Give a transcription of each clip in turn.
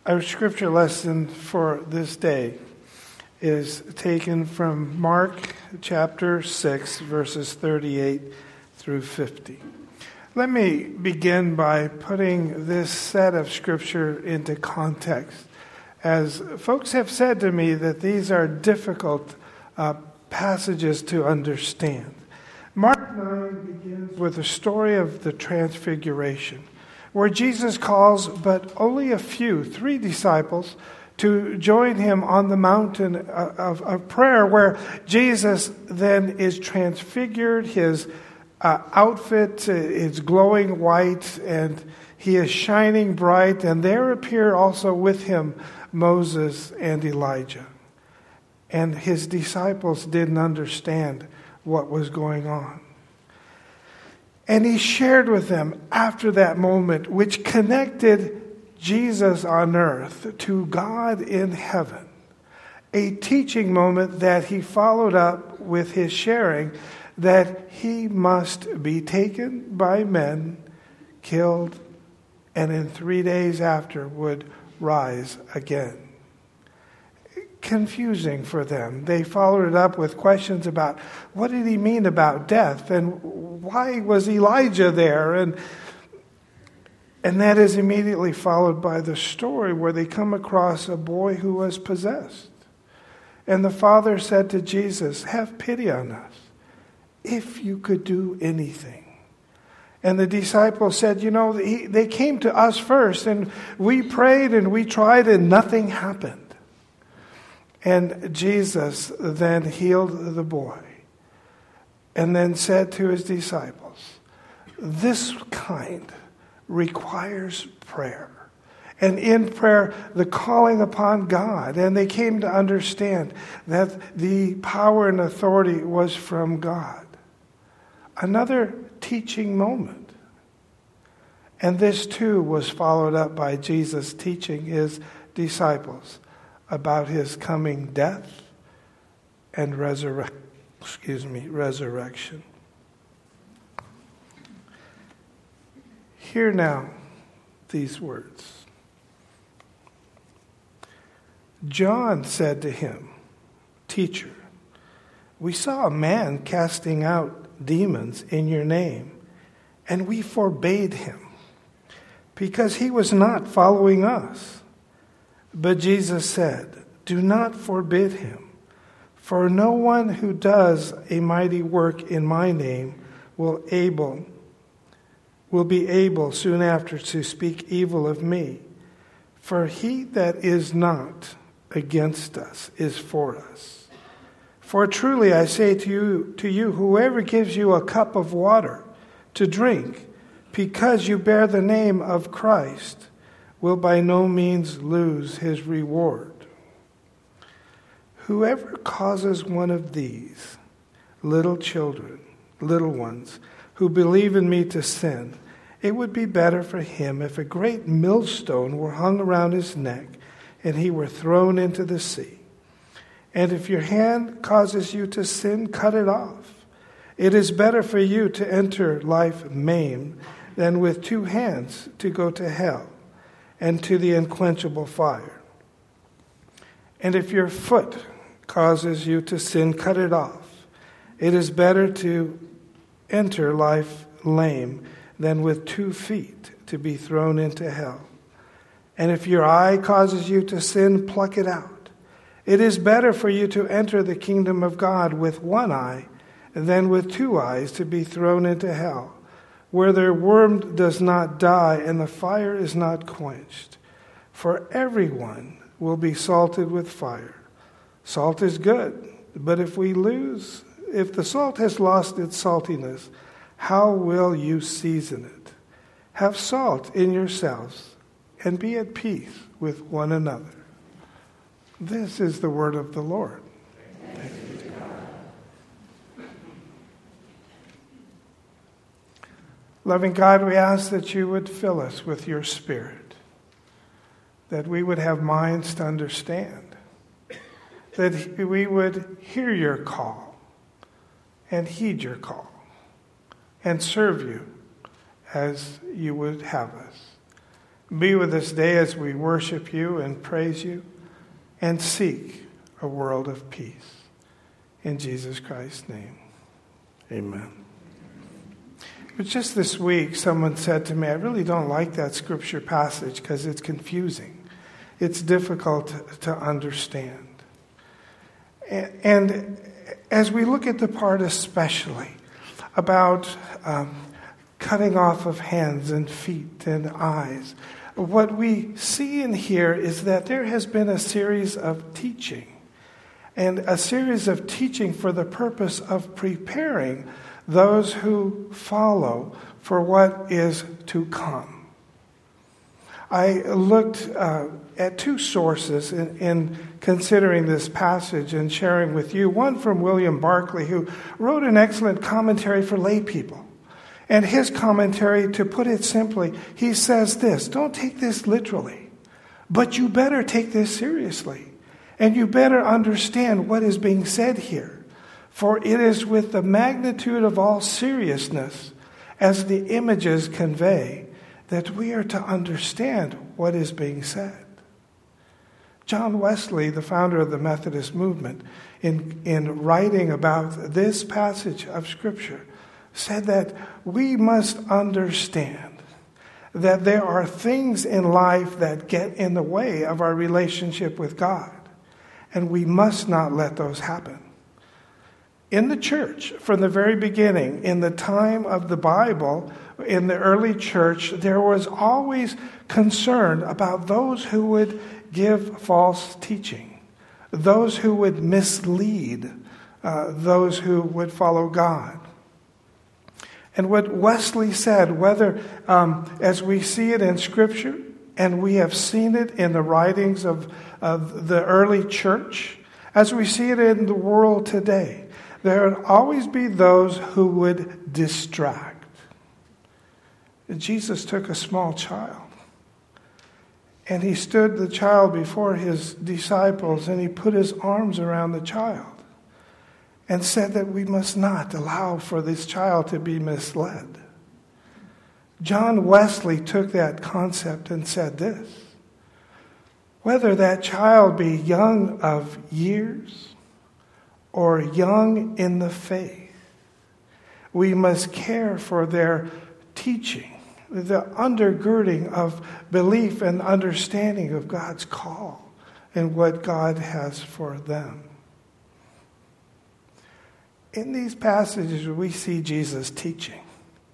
Our scripture lesson for this day is taken from Mark chapter 6, verses 38 through 50. Let me begin by putting this set of scripture into context, as folks have said to me that these are difficult passages to understand. Mark 9 begins with the story of the Transfiguration, where Jesus calls but only a few, 3 disciples, to join him on the mountain of prayer, where Jesus then is transfigured. His outfit is glowing white, and he is shining bright, and there appear also with him Moses and Elijah. And his disciples didn't understand what was going on. And he shared with them after that moment, which connected Jesus on earth to God in heaven, a teaching moment that he followed up with his sharing that he must be taken by men, killed, and in 3 days after would rise again. Confusing for them. They followed it up with questions about what did he mean about death, and why was Elijah there, and that is immediately followed by the story where they come across a boy who was possessed. And the father said to Jesus, "Have pity on us, if you could do anything." And the disciples said, they came to us first, and we prayed and we tried, and nothing happened. And Jesus then healed the boy and then said to his disciples, "This kind requires prayer." And in prayer, the calling upon God. And they came to understand that the power and authority was from God. Another teaching moment. And this too was followed up by Jesus teaching his disciples about his coming death and resurrection. Hear now these words. John said to him, "Teacher, we saw a man casting out demons in your name, and we forbade him, because he was not following us." But Jesus said, "Do not forbid him, for no one who does a mighty work in my name will be able soon after to speak evil of me. For he that is not against us is for us. For truly I say to you, whoever gives you a cup of water to drink, because you bear the name of Christ, will by no means lose his reward. Whoever causes one of these little ones who believe in me to sin, it would be better for him if a great millstone were hung around his neck and he were thrown into the sea. And if your hand causes you to sin, cut it off. It is better for you to enter life maimed than with 2 hands to go to hell and to the unquenchable fire. And if your foot causes you to sin, cut it off. It is better to enter life lame than with 2 feet to be thrown into hell. And if your eye causes you to sin, pluck it out. It is better for you to enter the kingdom of God with 1 eye than with 2 eyes to be thrown into hell, where their worm does not die and the fire is not quenched. For everyone will be salted with fire. Salt is good, but if the salt has lost its saltiness, how will you season it? Have salt in yourselves and be at peace with one another." This is the word of the Lord. Thanks be to God. Loving God, we ask that you would fill us with your Spirit, that we would have minds to understand, that we would hear your call and heed your call and serve you as you would have us. Be with us today as we worship you and praise you and seek a world of peace. In Jesus Christ's name, amen. But just this week, someone said to me, I really don't like that scripture passage because it's confusing. It's difficult to understand. And as we look at the part especially about cutting off of hands and feet and eyes, what we see in here is that there has been a series of teaching, and a series of teaching for the purpose of preparing those who follow for what is to come. I looked at two sources in considering this passage and sharing with you. One from William Barclay, who wrote an excellent commentary for lay people. And his commentary, to put it simply, he says this: don't take this literally, but you better take this seriously. And you better understand what is being said here. For it is with the magnitude of all seriousness, as the images convey, that we are to understand what is being said. John Wesley, the founder of the Methodist movement, in writing about this passage of Scripture, said that we must understand that there are things in life that get in the way of our relationship with God, and we must not let those happen. In the church, from the very beginning, in the time of the Bible, in the early church, there was always concern about those who would give false teaching, those who would mislead those who would follow God. And what Wesley said, whether as we see it in Scripture, and we have seen it in the writings of the early church, as we see it in the world today, there would always be those who would distract. Jesus took a small child, and he stood the child before his disciples, and he put his arms around the child and said that we must not allow for this child to be misled. John Wesley took that concept and said this: whether that child be young of years or young in the faith, we must care for their teaching, the undergirding of belief and understanding of God's call and what God has for them. In these passages, we see Jesus teaching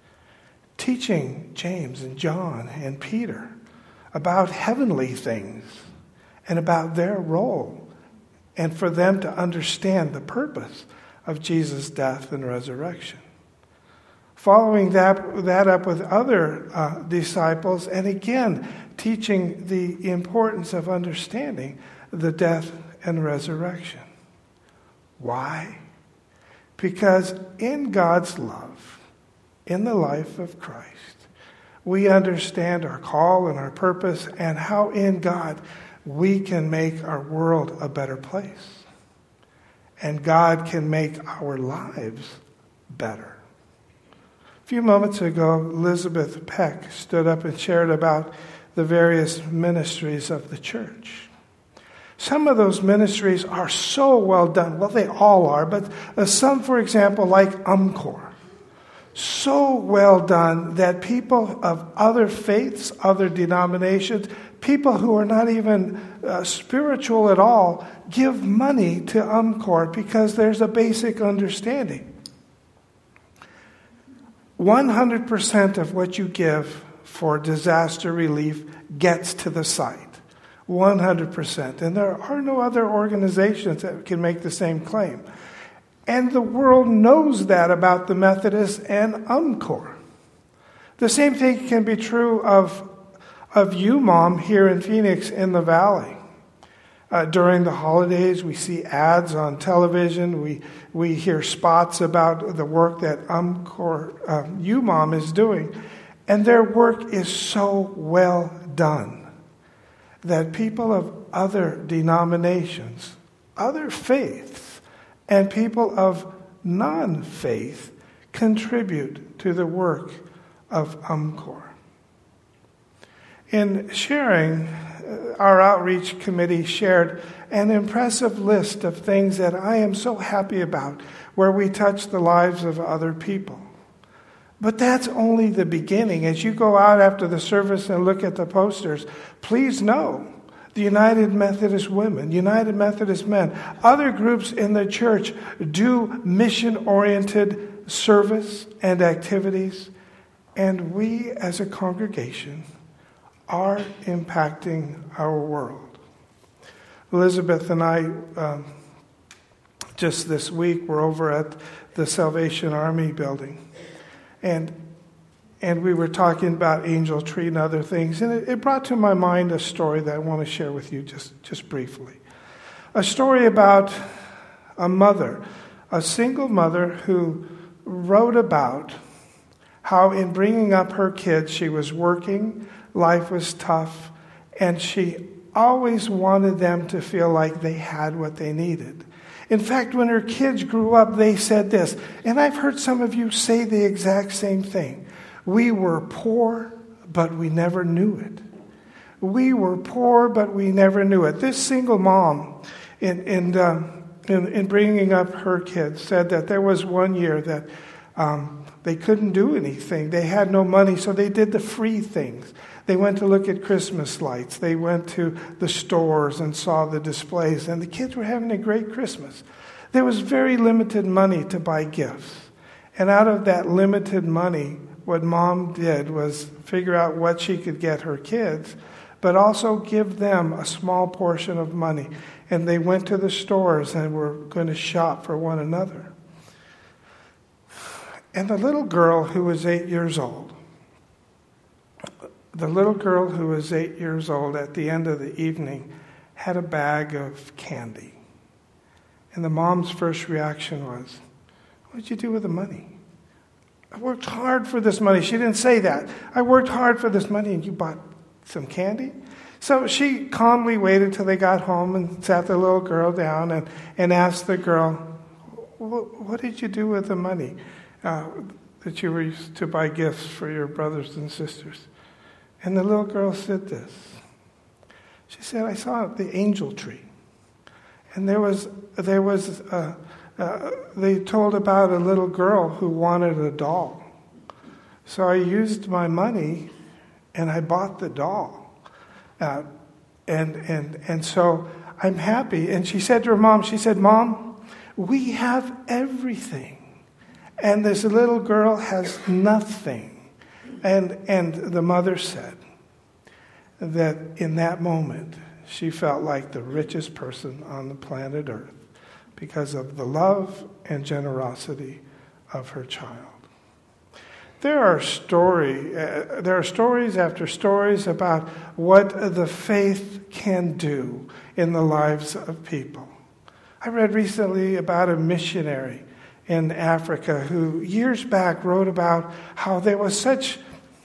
James and John and Peter about heavenly things and about their role, and for them to understand the purpose of Jesus' death and resurrection. Following that up with other disciples, and again teaching the importance of understanding the death and resurrection. Why? Because in God's love, in the life of Christ, we understand our call and our purpose, and how in God we can make our world a better place. And God can make our lives better. A few moments ago, Elizabeth Peck stood up and shared about the various ministries of the church. Some of those ministries are so well done. Well, they all are, but some, for example, like UMCOR. So well done that people of other faiths, other denominations, people who are not even spiritual at all, give money to UMCOR because there's a basic understanding. 100% of what you give for disaster relief gets to the site. 100%. And there are no other organizations that can make the same claim. And the world knows that about the Methodists and UMCOR. The same thing can be true of UMOM here in Phoenix in the Valley. During the holidays, we see ads on television. We hear spots about the work that UMOM is doing. And their work is so well done that people of other denominations, other faiths, and people of non-faith contribute to the work of UMCOR. In sharing, our outreach committee shared an impressive list of things that I am so happy about, where we touch the lives of other people. But that's only the beginning. As you go out after the service and look at the posters, please know the United Methodist Women, United Methodist Men, other groups in the church do mission-oriented service and activities, and we as a congregation are impacting our world. Elizabeth and I, just this week, were over at the Salvation Army building. And we were talking about Angel Tree and other things. And it brought to my mind a story that I want to share with you just briefly. A story about a mother, a single mother who wrote about how in bringing up her kids, she was working, life was tough, and she always wanted them to feel like they had what they needed. In fact, when her kids grew up, they said this, and I've heard some of you say the exact same thing. We were poor, but we never knew it. We were poor, but we never knew it. This single mom, in bringing up her kids, said that there was one year that they couldn't do anything. They had no money, so they did the free things. They went to look at Christmas lights. They went to the stores and saw the displays, and the kids were having a great Christmas. There was very limited money to buy gifts. And out of that limited money, what mom did was figure out what she could get her kids, but also give them a small portion of money. And they went to the stores and were going to shop for one another. And the little girl who was 8 years old, at the end of the evening had a bag of candy. And the mom's first reaction was, "What did you do with the money?" "I worked hard for this money." She didn't say that. "I worked hard for this money and you bought some candy?" So she calmly waited till they got home and sat the little girl down and asked the girl, "What did you do with the money that you were used to buy gifts for your brothers and sisters?" And the little girl said this. She said, "I saw the angel tree. And they told about a little girl who wanted a doll. So I used my money and I bought the doll. And so I'm happy." And she said to her mom, "Mom, we have everything. And this little girl has nothing." And the mother said that in that moment, she felt like the richest person on the planet Earth because of the love and generosity of her child. There are stories after stories about what the faith can do in the lives of people. I read recently about a missionary in Africa who years back wrote about how there was such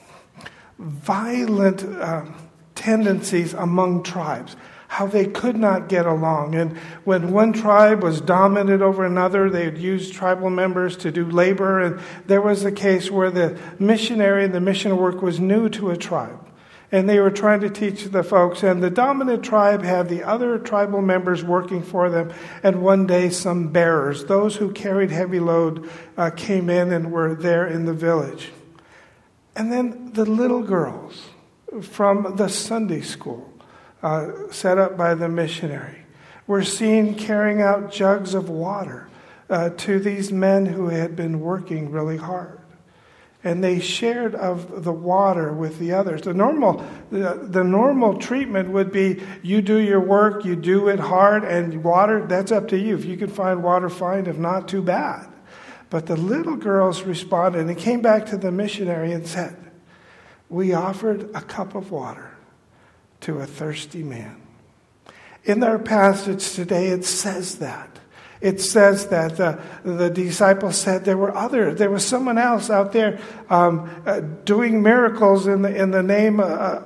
violent tendencies among tribes, how they could not get along. And when one tribe was dominant over another, they would use tribal members to do labor. And there was a case where the missionary and the mission work was new to a tribe. And they were trying to teach the folks. And the dominant tribe had the other tribal members working for them. And one day some bearers, those who carried heavy load, came in and were there in the village. And then the little girls from the Sunday school set up by the missionary were seen carrying out jugs of water to these men who had been working really hard. And they shared of the water with the others. The normal treatment would be you do your work, you do it hard, and water, that's up to you. If you can find water, fine. If not, too bad. But the little girls responded and came back to the missionary and said, "We offered a cup of water to a thirsty man." In our passage today, it says that. It says that the disciples said there was someone else out there doing miracles in the name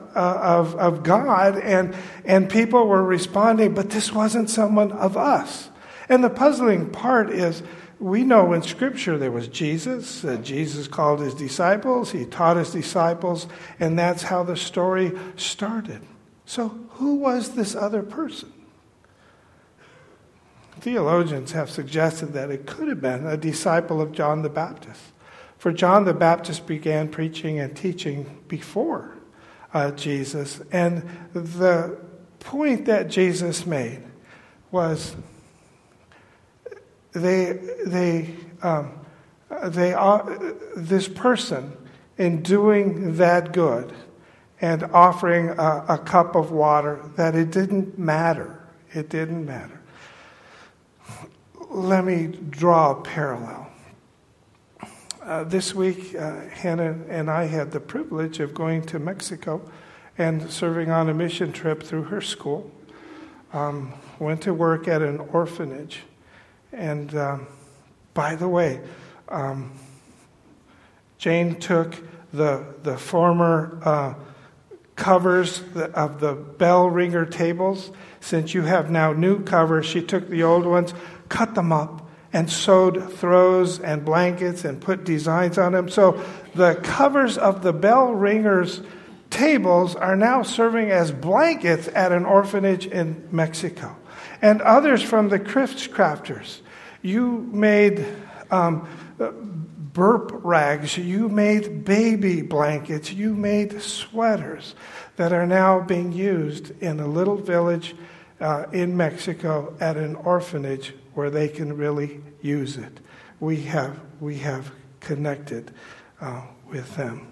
of God, and people were responding, but this wasn't someone of us. And the puzzling part is we know in Scripture there was Jesus. Jesus called his disciples. He taught his disciples. And that's how the story started. So who was this other person? Theologians have suggested that it could have been a disciple of John the Baptist. For John the Baptist began preaching and teaching before Jesus. And the point that Jesus made was this person, in doing that good and offering a cup of water, that it didn't matter. It didn't matter. Let me draw a parallel. This week, Hannah and I had the privilege of going to Mexico and serving on a mission trip through her school. Went to work at an orphanage. And by the way, Jane took the former covers of the bell ringer tables. Since you have now new covers, she took the old ones, cut them up, and sewed throws and blankets and put designs on them. So the covers of the bell ringers tables are now serving as blankets at an orphanage in Mexico. And others from the Crafters. You made burp rags. You made baby blankets. You made sweaters that are now being used in a little village in Mexico at an orphanage where they can really use it. We have connected with them.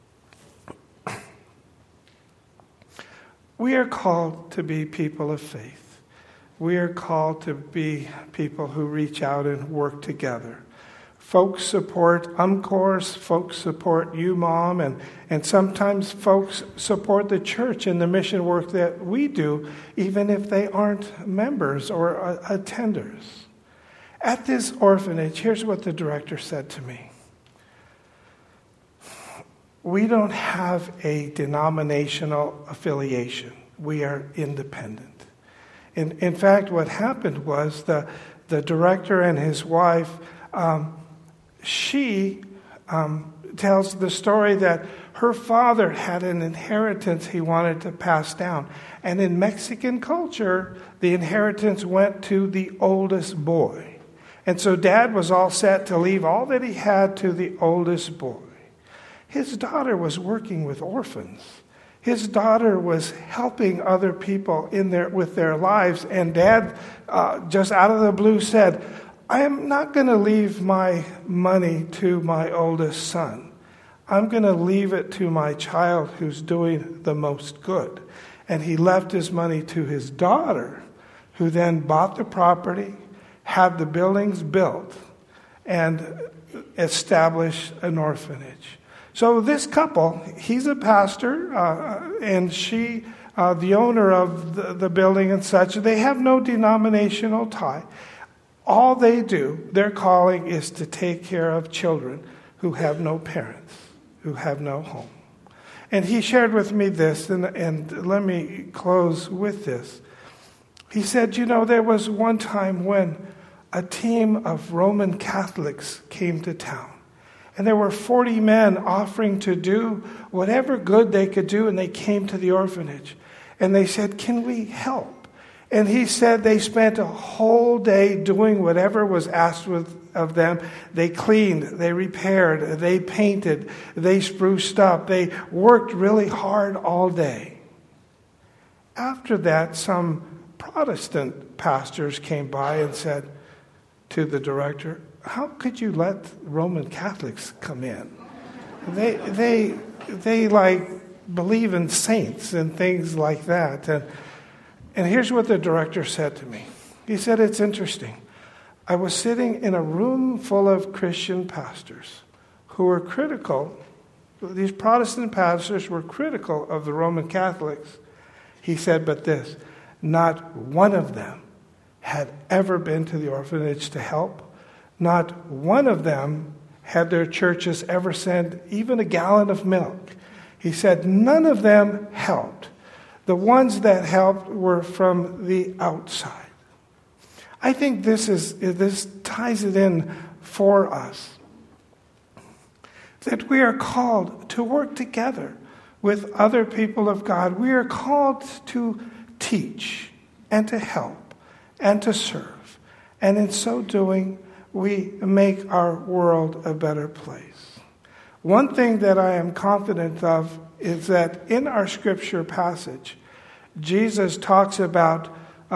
We are called to be people of faith. We are called to be people who reach out and work together. Folks support UMCORS, folks support UMOM, and sometimes folks support the church in the mission work that we do, even if they aren't members or attenders. At this orphanage, here's what the director said to me. We don't have a denominational affiliation. We are independent. In fact, what happened was the director and his wife, she tells the story that her father had an inheritance he wanted to pass down. And in Mexican culture, the inheritance went to the oldest boy. And so Dad was all set to leave all that he had to the oldest boy. His daughter was working with orphans. His daughter was helping other people with their lives. And Dad, just out of the blue, said, I am not going to leave my money to my oldest son. I'm going to leave it to my child who's doing the most good. And he left his money to his daughter, who then bought the property, had the buildings built, and established an orphanage. So this couple, he's a pastor, and she, the owner of the building and such, they have no denominational tie. All they do, their calling is to take care of children who have no parents, who have no home. And he shared with me this, and let me close with this. He said, there was one time when a team of Roman Catholics came to town. And there were 40 men offering to do whatever good they could do, and they came to the orphanage. And they said, can we help? And he said they spent a whole day doing whatever was asked of them. They cleaned, they repaired, they painted, they spruced up. They worked really hard all day. After that, some Protestant pastors came by and said to the director, how could you let Roman Catholics come in? They believe in saints and things like that. And here's what the director said to me. He said, it's interesting. I was sitting in a room full of Christian pastors who were critical. These Protestant pastors were critical of the Roman Catholics. He said, but this, not one of them had ever been to the orphanage to help. Not one of them had their churches ever send even a gallon of milk. He said none of them helped. The ones that helped were from the outside. I think this ties it in for us. That we are called to work together with other people of God. We are called to teach and to help and to serve. And in so doing, we make our world a better place. One thing that I am confident of is that in our scripture passage, Jesus talks about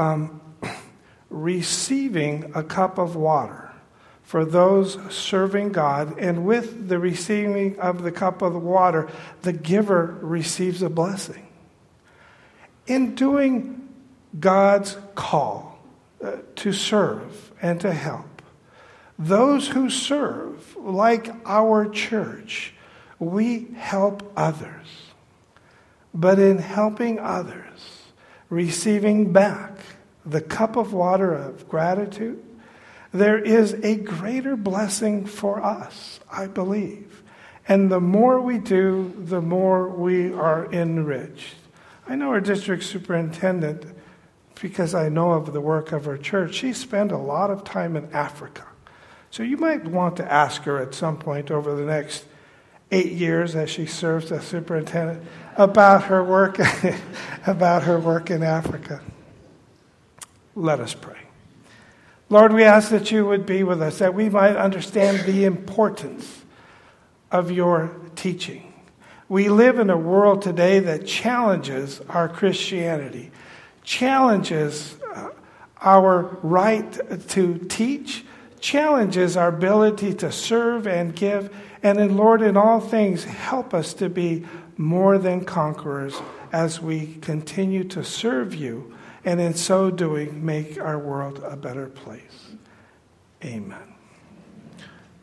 receiving a cup of water for those serving God, and with the receiving of the cup of the water, the giver receives a blessing. In doing God's call to serve and to help, those who serve, like our church, we help others. But in helping others, receiving back the cup of water of gratitude, there is a greater blessing for us, I believe. And the more we do, the more we are enriched. I know our district superintendent, because I know of the work of her church, she spent a lot of time in Africa. So you might want to ask her at some point over the next 8 years as she serves as superintendent about her work in Africa. Let us pray. Lord, we ask that you would be with us, that we might understand the importance of your teaching. We live in a world today that challenges our Christianity, challenges our right to teach, challenges our ability to serve and give. And Lord, in all things, help us to be more than conquerors as we continue to serve you, and in so doing, make our world a better place. Amen.